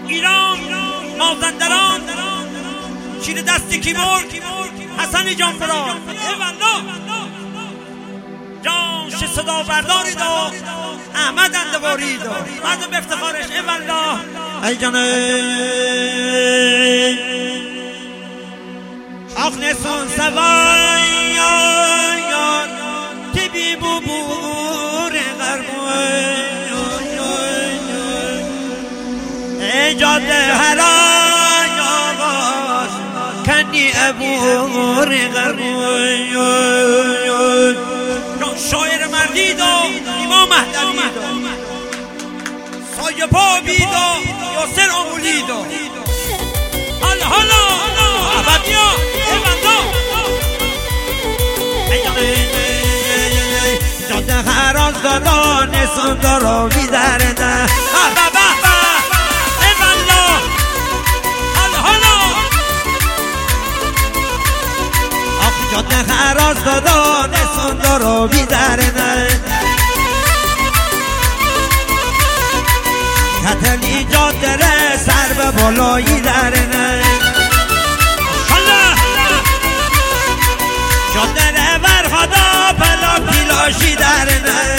ایران مازندران شیر دستی کیبورد حسن جانفرا جان ش صدا بردارید و احمد اندوارید و مردم به افتخارش ایوالله ای جانه آخ نسون سوای تبی ببور غربوی ای جاده هرای آواز کنی ابور غربوی شاعر مردید و امام مهدوی سایه پا بید و یاسر آمولید و حالا عبدیا جاده خراز دادان سندارو بیدرده جاده خراز دادان سندارو بیدرده کتلی جاده ره سر به بالایی درنه جاده ره ورخدا پلا پیلاشی درنه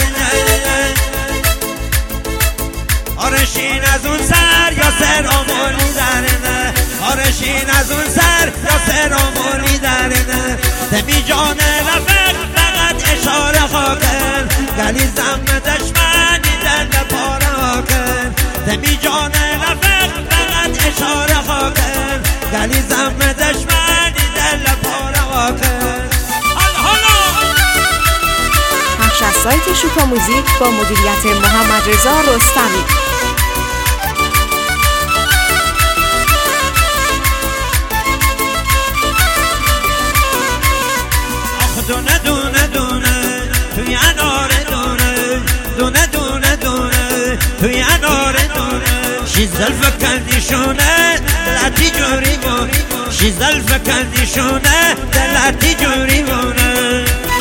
آرشین از اون سر یا سر آمولی درنه آرشین از اون سر یا سر آمولی درنه دمی جان رفت فقط اشاره خاکن گلی زم دشمنی دل پاره کن دمی جان رفت فقط اشاره خاکن گلی زم دشمنی دل پاره کن پخش از سایت شوکا موزیک با مدیریت محمد رضا رستمی. دونه دونه دونه توی انار دونه دونه دونه دونه توی انار دونه شیزل فکندیشونه دلتی جوری بونه شیزل فکندیشونه دلتی جوری بونه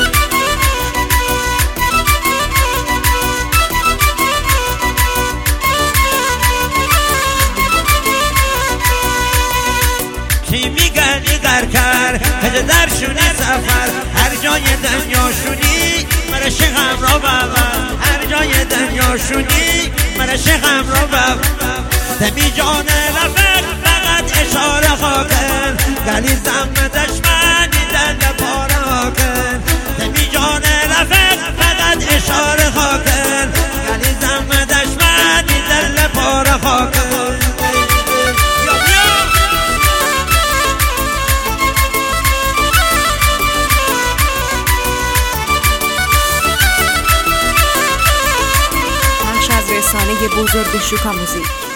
چی میگنی گرکر هده درشونی سفر هر جای دنیا شونی مرا شیخم را ببر هر جای دنیا شونی مرا شیخم را ببر دمی جان رفت فقط اشاره خاکن گلی زم دشمنی دل پاره کن دمی جان رفت فقط اشاره خاکن گلی زم دشمنی دل پاره خاکن رسانه بزرگ شوکا موزیک.